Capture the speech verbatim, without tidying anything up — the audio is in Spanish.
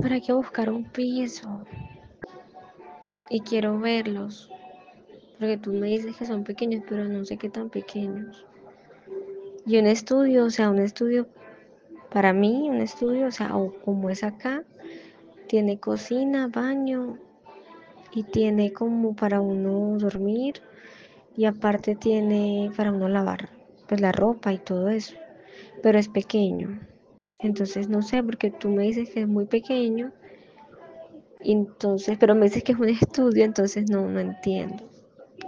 pero hay que buscar un piso y quiero verlos, porque tú me dices que son pequeños, pero no sé qué tan pequeños. Y un estudio, o sea, un estudio, para mí, un estudio, o sea, o como es acá, tiene cocina, baño y tiene como para uno dormir y aparte tiene para uno lavar pues la ropa y todo eso, pero es pequeño. Entonces no sé, porque tú me dices que es muy pequeño, entonces, pero me dices que es un estudio, entonces no, no entiendo.